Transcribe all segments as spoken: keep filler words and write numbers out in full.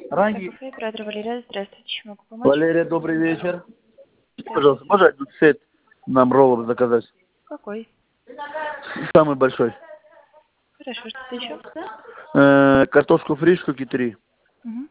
Ранги. Кафе оператор Валерия, здравствуйте, чем могу помочь? Валерия, добрый вечер. Пожалуйста, можно один сет нам роллов заказать? Какой? Самый большой. Хорошо, что-то еще? Э, картошку фри штуки три. Угу.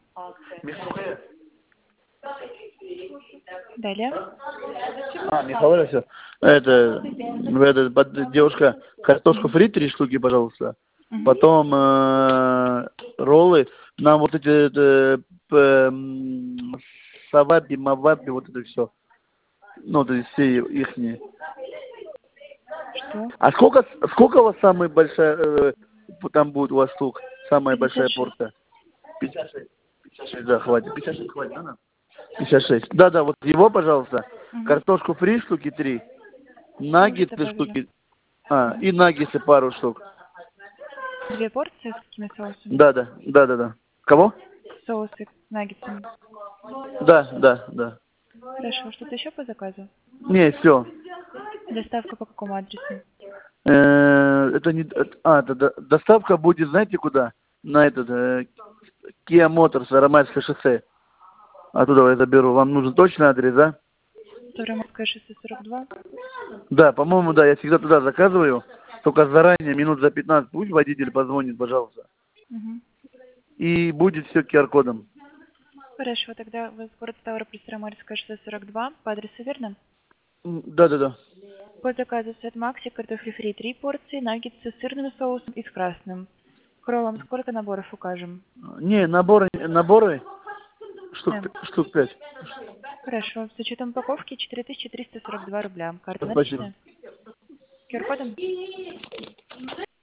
Далее. А, Михаила, все. Это, ну, это, под- девушка, картошку фри три штуки, пожалуйста. Угу. Потом э, роллы. Нам вот эти это, п- м, саваби, маваби, вот это все. Ну, вот эти все ихние. Что? А сколько, сколько у вас самая большая, э, там будет у вас штук, самая пятьдесят большая шесть. порция? пятьдесят шесть. пятьдесят шесть, да, хватит. пятьдесят шесть хватит, да? нам? пятьдесят шесть. Да, да, вот его, пожалуйста. Угу. Картошку фри штуки три. Мы уже Наггетсы добавили. штуки. А, Угу. и наггетсы пару штук. Две порции с какими соусами? Да, да, да, да, да. Кого? Соусы с наггетсами. Да, да, да. Хорошо, что-то еще по заказу? Не, все. Доставка по какому адресу? Это не... это- А, это до- доставка будет, знаете, куда? На этот... э, Kia Motors, Ароматское шоссе. Оттуда я заберу. Вам нужен точный адрес, да? Туремовское шоссе сорок два. Да, по-моему, да, я всегда туда заказываю. Только заранее, минут за пятнадцать, пусть водитель позвонит, пожалуйста. Угу. И будет все ку ар-кодом. Хорошо, тогда у вас город Ставрополь, Староморское шоссе сорок два. По адресу верно? М, Да-да-да. По заказу сет Макси, картофель фри три порции, наггетсы с сырным соусом и с красным. К роллам сколько наборов укажем? Не, наборы, наборы штук, Да. п- штук пять. Хорошо. С учетом упаковки четыре тысячи триста сорок два рубля. Карта Спасибо. наличная? ку ар-кодом?